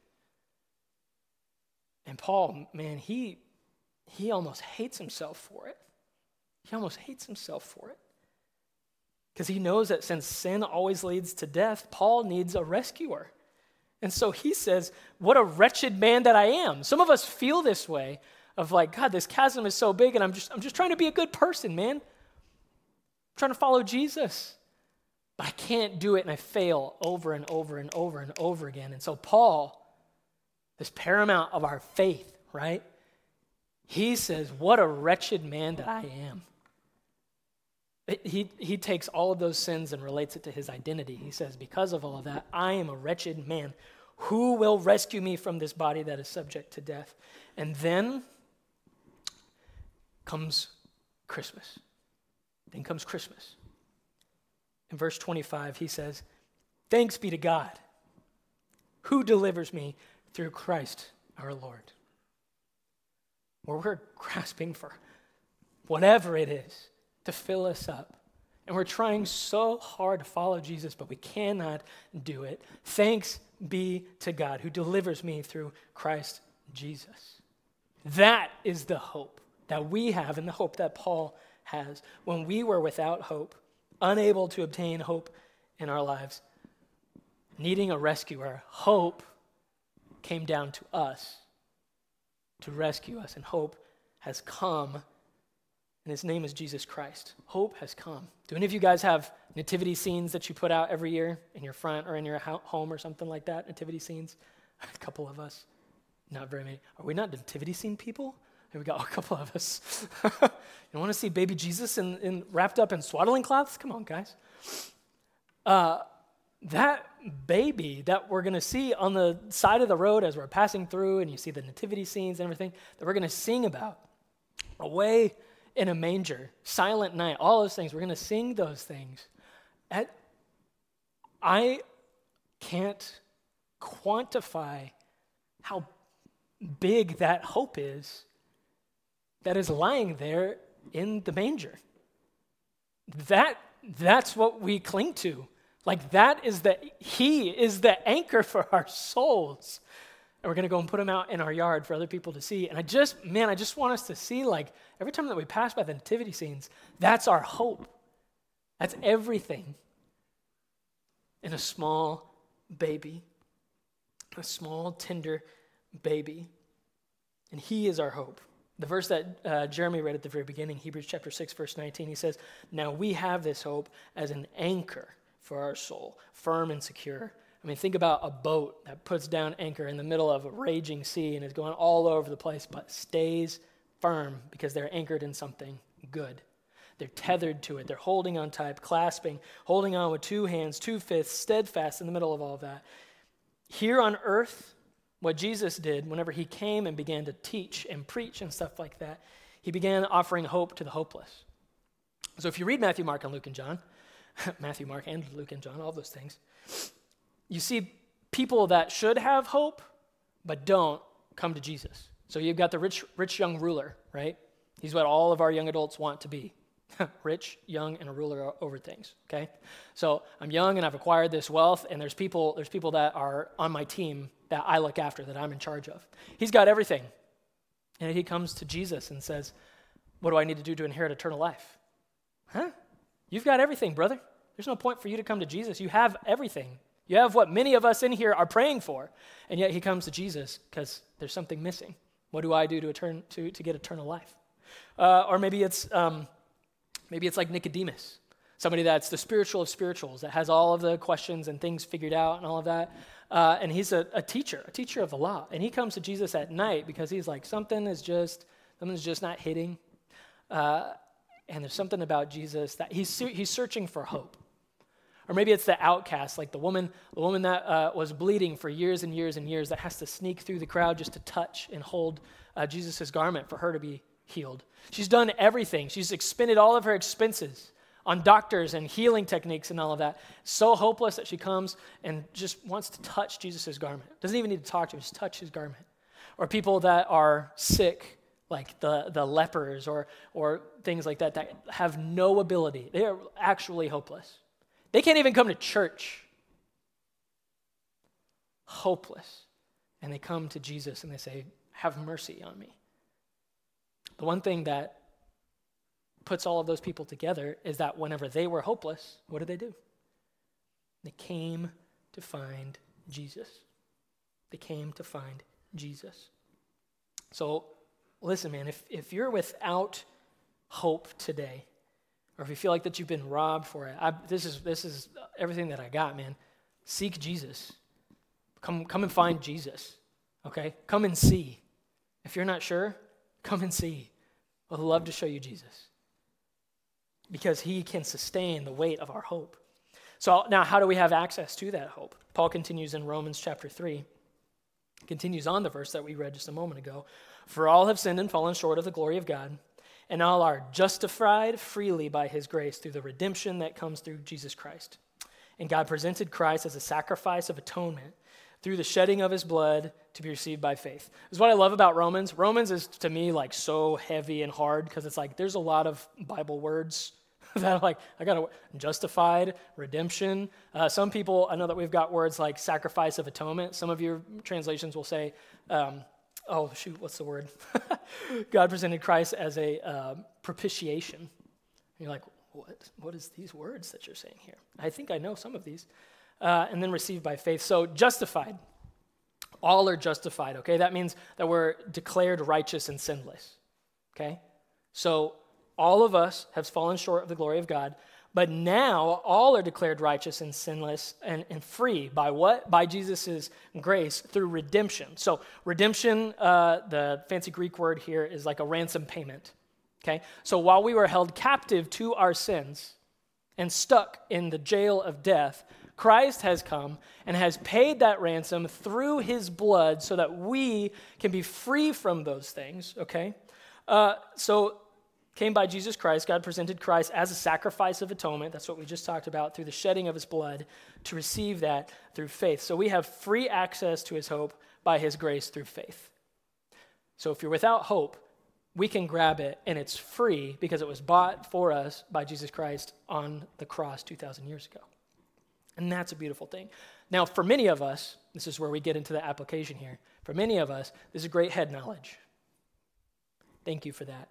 And Paul, man, he he almost hates himself for it. He almost hates himself for it. Because he knows that since sin always leads to death, Paul needs a rescuer. And so he says, what a wretched man that I am. Some of us feel this way of like, God, this chasm is so big, and I'm just I'm just trying to be a good person, man. I'm trying to follow Jesus. But I can't do it, and I fail over and over and over and over again. And so Paul, this paramount of our faith, right? He says, what a wretched man that I am. He, he takes all of those sins and relates it to his identity. He says, because of all of that, I am a wretched man. Who will rescue me from this body that is subject to death? And then comes Christmas. Then comes Christmas. In verse twenty-five, he says, thanks be to God who delivers me through Christ our Lord. Where we're grasping for whatever it is to fill us up. And we're trying so hard to follow Jesus, but we cannot do it. Thanks be to God who delivers me through Christ Jesus. That is the hope that we have and the hope that Paul has. When we were without hope, unable to obtain hope in our lives, needing a rescuer, hope came down to us to rescue us, and hope has come, and his name is Jesus Christ. Hope has come. Do any of you guys have nativity scenes that you put out every year in your front or in your home or something like that? Nativity scenes? A couple of us. Not very many. Are we not nativity scene people? Here we go, a couple of us. You want to see baby Jesus in, in wrapped up in swaddling cloths? Come on, guys. Uh, that baby that we're going to see on the side of the road as we're passing through, and you see the nativity scenes and everything that we're going to sing about, away in a manger, silent night, all those things, we're going to sing those things. At, I can't quantify how big that hope is that is lying there in the manger. That, that's what we cling to. Like that is the, he is the anchor for our souls. And we're going to go and put him out in our yard for other people to see. And I just, man, I just want us to see, like, every time that we pass by the nativity scenes, that's our hope. That's everything in a small baby, a small, tender baby. And he is our hope. The verse that uh, Jeremy read at the very beginning, Hebrews chapter six, verse nineteen, he says, now we have this hope as an anchor for our soul, firm and secure. I mean, think about a boat that puts down anchor in the middle of a raging sea and is going all over the place, but stays firm because they're anchored in something good. They're tethered to it. They're holding on tight, clasping, holding on with two hands, two fists, steadfast in the middle of all of that. Here on earth, what Jesus did whenever he came and began to teach and preach and stuff like that, he began offering hope to the hopeless. So if you read Matthew, Mark, and Luke, and John, Matthew, Mark, and Luke, and John, all those things, you see people that should have hope but don't come to Jesus. So you've got the rich, rich young ruler, right? He's what all of our young adults want to be. Rich, young, and a ruler over things, okay? So I'm young and I've acquired this wealth, and there's people, there's people that are on my team that I look after, that I'm in charge of. He's got everything. And he comes to Jesus and says, what do I need to do to inherit eternal life? Huh? You've got everything, brother. There's no point for you to come to Jesus. You have everything. You have what many of us in here are praying for. And yet he comes to Jesus because there's something missing. What do I do to, etern- to, to get eternal life? Uh, or maybe it's um, maybe it's like Nicodemus, somebody that's the spiritual of spirituals, that has all of the questions and things figured out and all of that. Uh, and he's a, a teacher, a teacher of the law. And he comes to Jesus at night because he's like, something is just, something's just not hitting. Uh, and there's something about Jesus that he's he's searching for hope. Or maybe it's the outcast, like the woman, the woman that uh, was bleeding for years and years and years that has to sneak through the crowd just to touch and hold uh, Jesus' garment for her to be healed. She's done everything. She's expended all of her expenses on doctors and healing techniques and all of that. So hopeless that she comes and just wants to touch Jesus' garment. Doesn't even need to talk to him, just touch his garment. Or people that are sick, like the, the lepers or or things like that, that have no ability. They are actually hopeless. They can't even come to church. Hopeless. And they come to Jesus and they say, have mercy on me. The one thing that puts all of those people together is that whenever they were hopeless, what did they do? They came to find Jesus. They came to find Jesus. So listen, man, if, if you're without hope today, or if you feel like that you've been robbed for it, I, this is this is everything that I got, man. Seek Jesus. Come, come and find Jesus, okay? Come and see. If you're not sure, come and see. I'd love to show you Jesus because he can sustain the weight of our hope. So now how do we have access to that hope? Paul continues in Romans chapter three, continues on the verse that we read just a moment ago. For all have sinned and fallen short of the glory of God, and all are justified freely by his grace through the redemption that comes through Jesus Christ. And God presented Christ as a sacrifice of atonement through the shedding of his blood to be received by faith. This is what I love about Romans. Romans is, to me, like so heavy and hard because it's like there's a lot of Bible words that are like, I got to, justified, redemption. Uh, some people, I know that we've got words like sacrifice of atonement. Some of your translations will say, um, oh, shoot, what's the word? God presented Christ as a uh, propitiation. And you're like, what? What is these words that you're saying here? I think I know some of these. Uh, and then received by faith. So justified. All are justified, okay? That means that we're declared righteous and sinless, okay? So all of us have fallen short of the glory of God, but now all are declared righteous and sinless and, and free by what? By Jesus' grace through redemption. So redemption, uh, the fancy Greek word here is like a ransom payment, okay? So while we were held captive to our sins and stuck in the jail of death, Christ has come and has paid that ransom through his blood so that we can be free from those things, okay? Uh, so came by Jesus Christ. God presented Christ as a sacrifice of atonement. That's what we just talked about, through the shedding of his blood, to receive that through faith. So we have free access to his hope by his grace through faith. So if you're without hope, we can grab it, and it's free because it was bought for us by Jesus Christ on the cross two thousand years ago. And that's a beautiful thing. Now, for many of us, this is where we get into the application here. For many of us, this is great head knowledge. Thank you for that.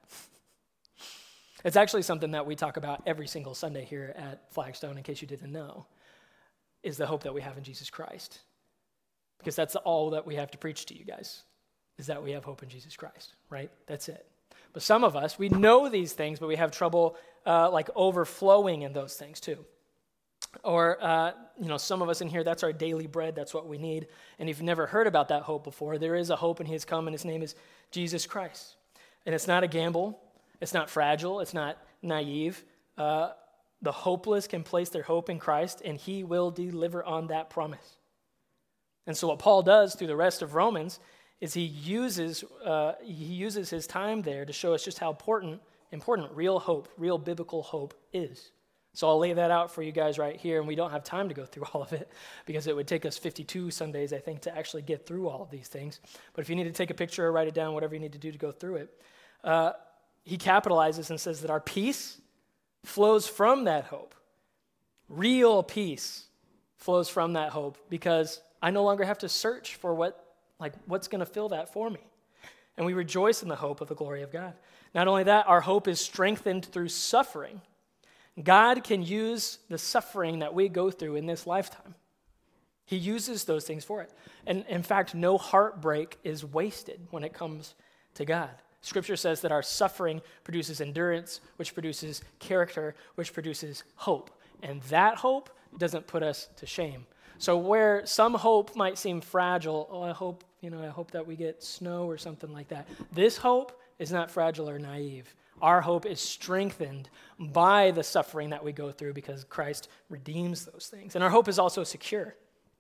It's actually something that we talk about every single Sunday here at Flagstone, in case you didn't know, is the hope that we have in Jesus Christ. Because that's all that we have to preach to you guys, is that we have hope in Jesus Christ, right? That's it. But some of us, we know these things, but we have trouble uh, like overflowing in those things too. Or, uh, you know, some of us in here, that's our daily bread. That's what we need. And if you've never heard about that hope before, there is a hope, and he has come, and his name is Jesus Christ. And it's not a gamble. It's not fragile. It's not naive. Uh, the hopeless can place their hope in Christ, and he will deliver on that promise. And so what Paul does through the rest of Romans is he uses uh, he uses his time there to show us just how important, important real hope, real biblical hope is. So I'll lay that out for you guys right here, and we don't have time to go through all of it because it would take us fifty-two Sundays, I think, to actually get through all of these things. But if you need to take a picture or write it down, whatever you need to do to go through it, uh, he capitalizes and says that our peace flows from that hope. Real peace flows from that hope because I no longer have to search for what, like, what's going to fill that for me. And we rejoice in the hope of the glory of God. Not only that, our hope is strengthened through suffering. God can use the suffering that we go through in this lifetime. He uses those things for it. And in fact, no heartbreak is wasted when it comes to God. Scripture says that our suffering produces endurance, which produces character, which produces hope. And that hope doesn't put us to shame. So where some hope might seem fragile, oh, I hope, you know, I hope that we get snow or something like that. This hope is not fragile or naive. Our hope is strengthened by the suffering that we go through because Christ redeems those things. And our hope is also secure.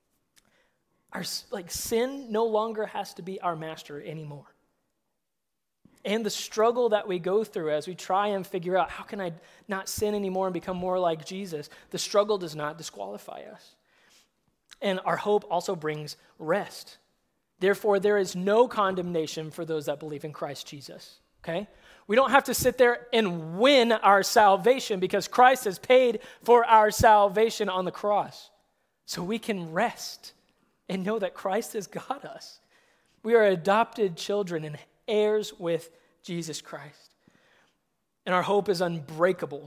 Our like sin no longer has to be our master anymore. And the struggle that we go through as we try and figure out how can I not sin anymore and become more like Jesus, the struggle does not disqualify us. And our hope also brings rest. Therefore, there is no condemnation for those that believe in Christ Jesus, okay? We don't have to sit there and win our salvation because Christ has paid for our salvation on the cross. So we can rest and know that Christ has got us. We are adopted children and heirs with Jesus Christ. And our hope is unbreakable.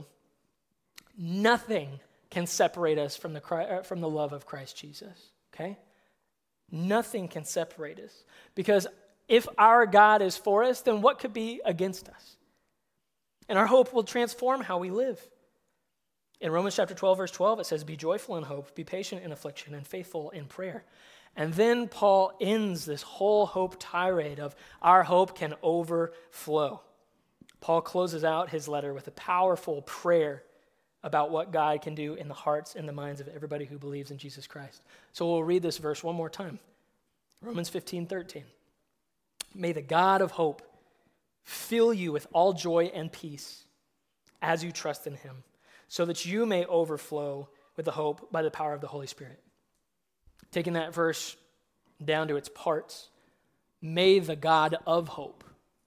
Nothing can separate us from the, from the love of Christ Jesus, okay? Nothing can separate us. Because if our God is for us, then what could be against us? And our hope will transform how we live. In Romans chapter twelve, verse twelve, it says, be joyful in hope, be patient in affliction, and faithful in prayer. And then Paul ends this whole hope tirade of our hope can overflow. Paul closes out his letter with a powerful prayer about what God can do in the hearts and the minds of everybody who believes in Jesus Christ. So we'll read this verse one more time. Romans fifteen thirteen. May the God of hope fill you with all joy and peace as you trust in him, so that you may overflow with the hope by the power of the Holy Spirit. Taking that verse down to its parts, may the God of hope,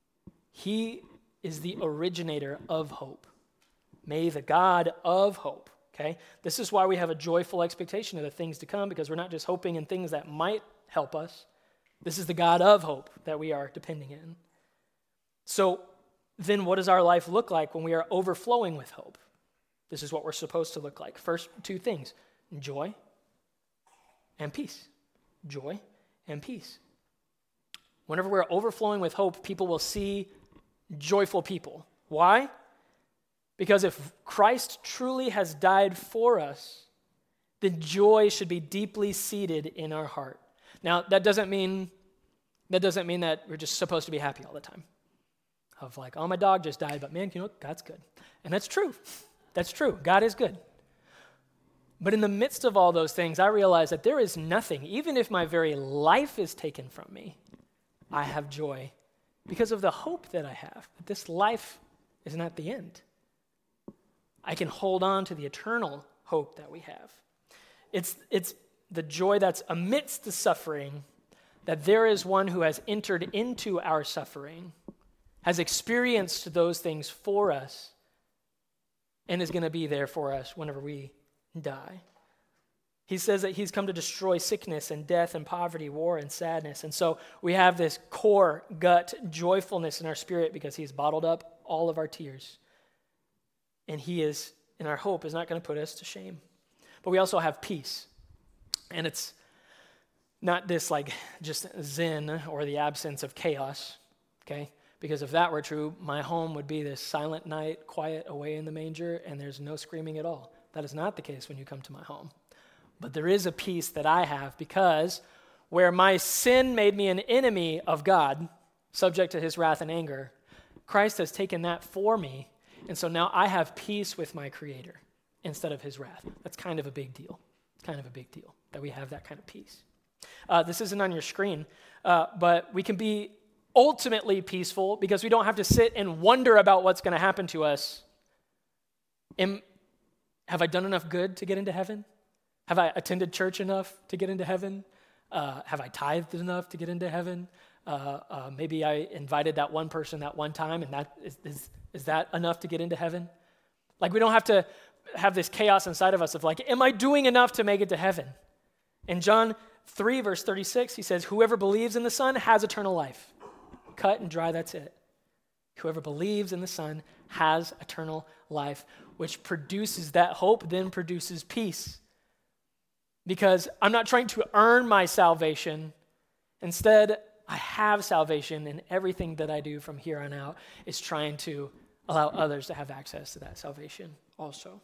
he is the originator of hope. May the God of hope, okay? This is why we have a joyful expectation of the things to come, because we're not just hoping in things that might help us. This is the God of hope that we are depending in. So then what does our life look like when we are overflowing with hope? This is what we're supposed to look like. First, two things, joy and peace. Joy and peace. Whenever we're overflowing with hope, people will see joyful people. Why? Because if Christ truly has died for us, then joy should be deeply seated in our heart. Now, that doesn't mean that doesn't mean that we're just supposed to be happy all the time. Of like, oh, my dog just died, but man, you know what? God's good. And that's true. That's true. God is good. But in the midst of all those things, I realize that there is nothing, even if my very life is taken from me, I have joy because of the hope that I have, that this life is not the end. I can hold on to the eternal hope that we have. It's, it's the joy that's amidst the suffering, that there is one who has entered into our suffering, has experienced those things for us, and is going to be there for us whenever we die. He says that he's come to destroy sickness and death and poverty, war and sadness. And so we have this core gut joyfulness in our spirit because he's bottled up all of our tears. And he is, and our hope is not going to put us to shame. But we also have peace. And it's not this like just zen or the absence of chaos, okay? Because if that were true, my home would be this silent night, quiet, away in the manger, and there's no screaming at all. That is not the case when you come to my home. But there is a peace that I have because where my sin made me an enemy of God, subject to his wrath and anger, Christ has taken that for me, and so now I have peace with my Creator instead of his wrath. That's kind of a big deal. It's kind of a big deal that we have that kind of peace. Uh, this isn't on your screen, uh, but we can be ultimately peaceful because we don't have to sit and wonder about what's going to happen to us. Am, have I done enough good to get into heaven? Have I attended church enough to get into heaven? Uh, have I tithed enough to get into heaven? Uh, uh, maybe I invited that one person that one time, and that is, is, is that enough to get into heaven? Like, we don't have to have this chaos inside of us of like, am I doing enough to make it to heaven? In John three, verse thirty-six, he says, whoever believes in the Son has eternal life. Cut and dry, that's it. Whoever believes in the Son has eternal life, which produces that hope, then produces peace. Because I'm not trying to earn my salvation. Instead, I have salvation, and everything that I do from here on out is trying to allow others to have access to that salvation also.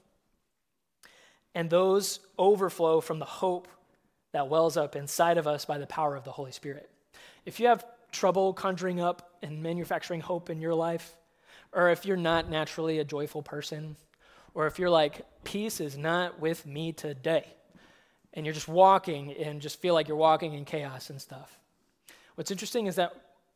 And those overflow from the hope that wells up inside of us by the power of the Holy Spirit. If you have trouble conjuring up and manufacturing hope in your life, or if you're not naturally a joyful person, or if you're like, peace is not with me today, and you're just walking and just feel like you're walking in chaos and stuff. What's interesting is that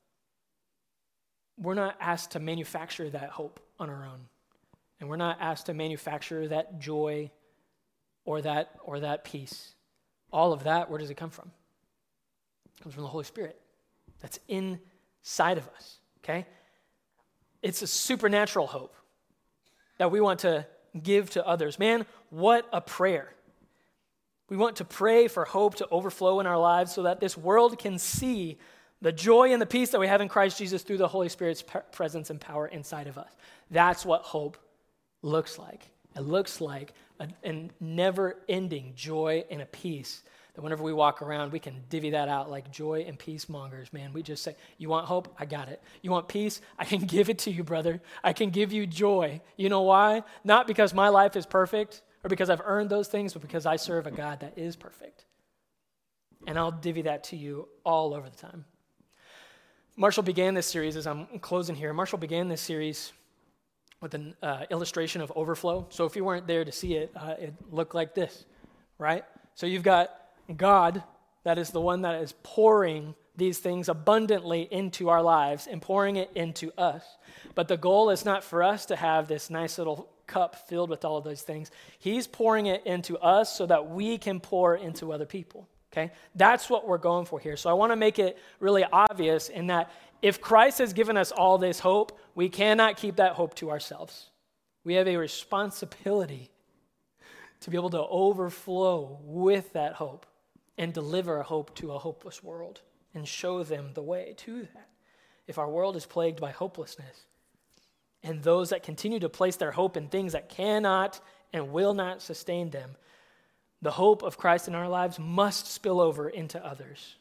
we're not asked to manufacture that hope on our own, and we're not asked to manufacture that joy or that or that peace. All of that, where does it come from? It comes from the Holy Spirit that's inside of us, okay? It's a supernatural hope that we want to give to others. Man, what a prayer. We want to pray for hope to overflow in our lives so that this world can see the joy and the peace that we have in Christ Jesus through the Holy Spirit's presence and power inside of us. That's what hope looks like. It looks like a, a never-ending joy and a peace that whenever we walk around, we can divvy that out like joy and peace mongers, man. We just say, you want hope? I got it. You want peace? I can give it to you, brother. I can give you joy. You know why? Not because my life is perfect or because I've earned those things, but because I serve a God that is perfect. And I'll divvy that to you all over the time. Marshall began this series, as I'm closing here, Marshall began this series with an uh, illustration of overflow. So if you weren't there to see it, uh, it looked like this, right? So you've got God, that is the one that is pouring these things abundantly into our lives and pouring it into us. But the goal is not for us to have this nice little cup filled with all of those things. He's pouring it into us so that we can pour into other people, okay? That's what we're going for here. So I want to make it really obvious in that if Christ has given us all this hope, we cannot keep that hope to ourselves. We have a responsibility to be able to overflow with that hope and deliver hope to a hopeless world and show them the way to that. If our world is plagued by hopelessness and those that continue to place their hope in things that cannot and will not sustain them, the hope of Christ in our lives must spill over into others.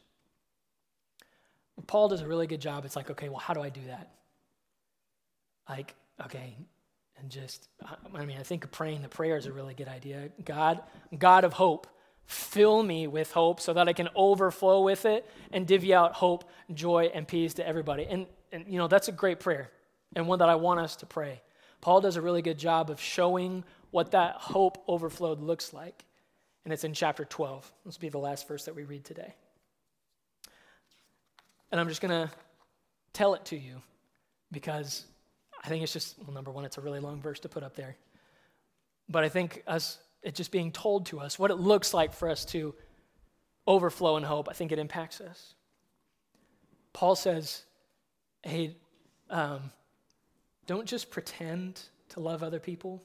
Paul does a really good job. It's like, okay, well, how do I do that? Like, okay, and just, I mean, I think praying the prayer is a really good idea. God, God of hope, fill me with hope so that I can overflow with it and divvy out hope, joy, and peace to everybody. And, and you know, that's a great prayer and one that I want us to pray. Paul does a really good job of showing what that hope overflowed looks like. And it's in chapter twelve. This will be the last verse that we read today. And I'm just going to tell it to you because I think it's just, well, number one, it's a really long verse to put up there. But I think us, it just being told to us, what it looks like for us to overflow in hope, I think it impacts us. Paul says, hey, um, don't just pretend to love other people.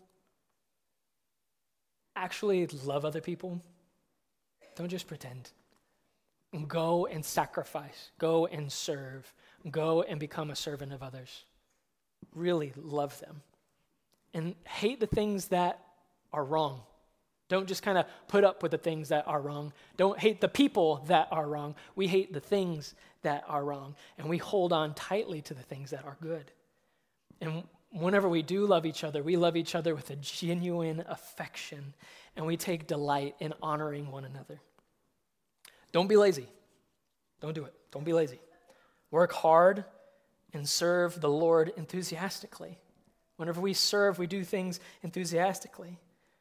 Actually love other people. Don't just pretend. Go and sacrifice. Go and serve. Go and become a servant of others. Really love them. And hate the things that are wrong. Don't just kind of put up with the things that are wrong. Don't hate the people that are wrong. We hate the things that are wrong. And we hold on tightly to the things that are good. And whenever we do love each other, we love each other with a genuine affection. And we take delight in honoring one another. Don't be lazy. Don't do it. Don't be lazy. Work hard and serve the Lord enthusiastically. Whenever we serve, we do things enthusiastically.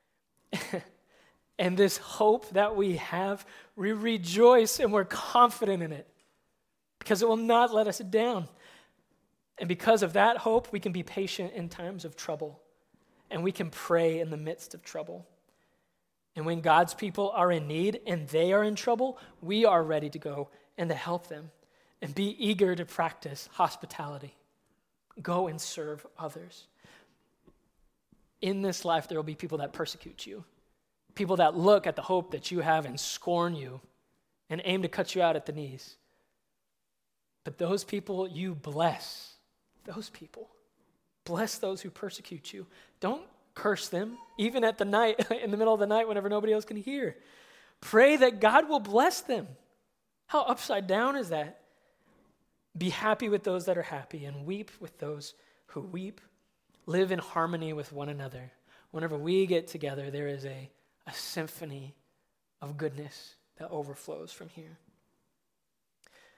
And this hope that we have, we rejoice and we're confident in it because it will not let us down. And because of that hope, we can be patient in times of trouble and we can pray in the midst of trouble. And when God's people are in need and they are in trouble, we are ready to go and to help them and be eager to practice hospitality. Go and serve others. In this life, there will be people that persecute you, people that look at the hope that you have and scorn you and aim to cut you out at the knees. But those people you bless, those people. Bless those who persecute you. Don't curse them, even at the night, in the middle of the night, whenever nobody else can hear. Pray that God will bless them. How upside down is that? Be happy with those that are happy and weep with those who weep. Live in harmony with one another. Whenever we get together, there is a, a symphony of goodness that overflows from here.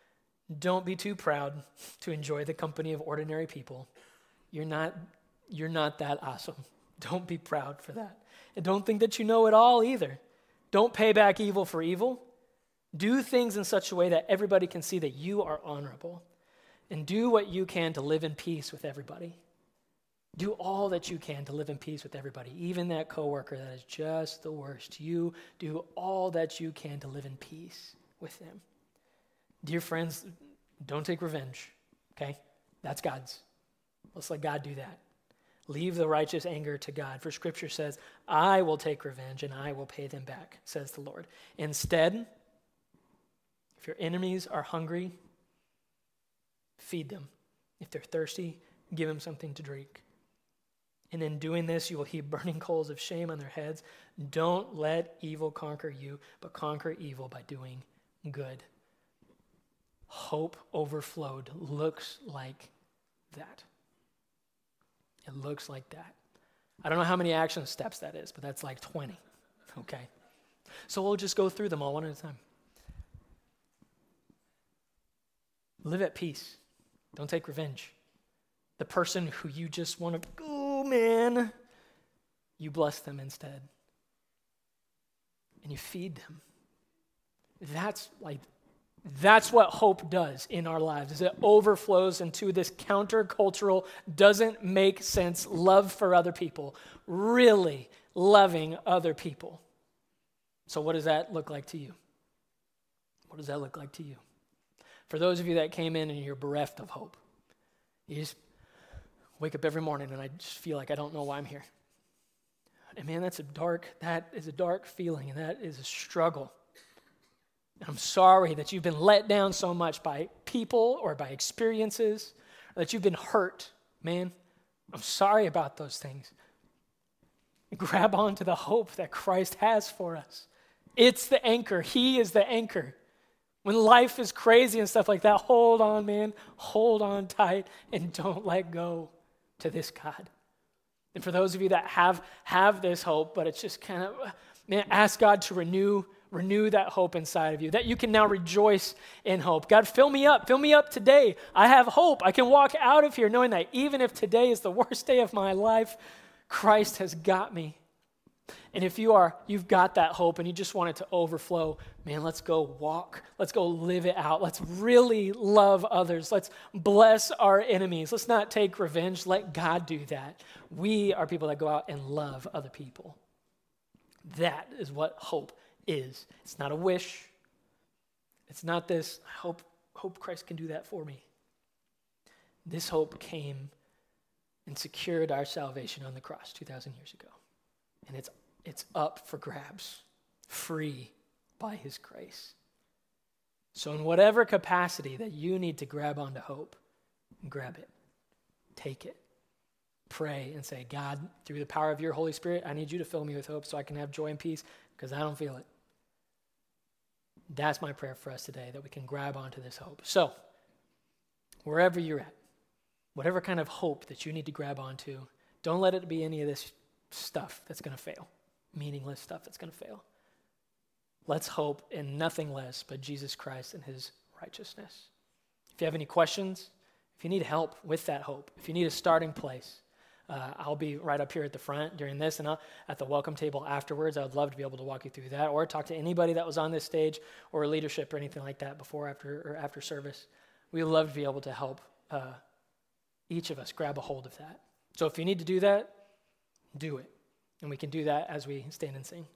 Don't be too proud to enjoy the company of ordinary people. You're not, you're not that awesome. Don't be proud for that. And don't think that you know it all either. Don't pay back evil for evil. Do things in such a way that everybody can see that you are honorable. And do what you can to live in peace with everybody. Do all that you can to live in peace with everybody, even that coworker that is just the worst. You do all that you can to live in peace with them. Dear friends, don't take revenge, okay? That's God's. Let's let God do that. Leave the righteous anger to God, for Scripture says, I will take revenge and I will pay them back, says the Lord. Instead, if your enemies are hungry, feed them. If they're thirsty, give them something to drink. And in doing this, you will heap burning coals of shame on their heads. Don't let evil conquer you, but conquer evil by doing good. Hope overflowed looks like that. It looks like that. I don't know how many action steps that is, but that's like twenty, okay? So we'll just go through them all one at a time. Live at peace. Don't take revenge. The person who you just want to, oh man, you bless them instead. And you feed them. That's like, that's what hope does in our lives, is it overflows into this countercultural, doesn't make sense love for other people, really loving other people. So what does that look like to you? What does that look like to you? For those of you that came in and you're bereft of hope, you just wake up every morning and I just feel like I don't know why I'm here. And man, that's a dark, that is a dark feeling, and that is a struggle. And I'm sorry that you've been let down so much by people or by experiences, or that you've been hurt, man. I'm sorry about those things. Grab onto the hope that Christ has for us. It's the anchor. He is the anchor. When life is crazy and stuff like that, hold on, man. Hold on tight and don't let go to this God. And for those of you that have, have this hope, but it's just kind of, man, ask God to renew Renew that hope inside of you, that you can now rejoice in hope. God, fill me up. Fill me up today. I have hope. I can walk out of here knowing that even if today is the worst day of my life, Christ has got me. And if you are, you've got that hope and you just want it to overflow, man, let's go walk. Let's go live it out. Let's really love others. Let's bless our enemies. Let's not take revenge. Let God do that. We are people that go out and love other people. That is what hope is. It's not a wish. It's not this, I hope, hope Christ can do that for me. This hope came and secured our salvation on the cross two thousand years ago. And it's it's up for grabs, free by his grace. So in whatever capacity that you need to grab onto hope, grab it. Take it. Pray and say, God, through the power of your Holy Spirit, I need you to fill me with hope so I can have joy and peace because I don't feel it. That's my prayer for us today, that we can grab onto this hope. So, wherever you're at, whatever kind of hope that you need to grab onto, don't let it be any of this stuff that's going to fail, meaningless stuff that's going to fail. Let's hope in nothing less but Jesus Christ and his righteousness. If you have any questions, if you need help with that hope, if you need a starting place, Uh, I'll be right up here at the front during this, and I'll, at the welcome table afterwards. I would love to be able to walk you through that, or talk to anybody that was on this stage, or leadership, or anything like that before, after, or after service. We would love to be able to help uh, each of us grab a hold of that. So if you need to do that, do it, and we can do that as we stand and sing.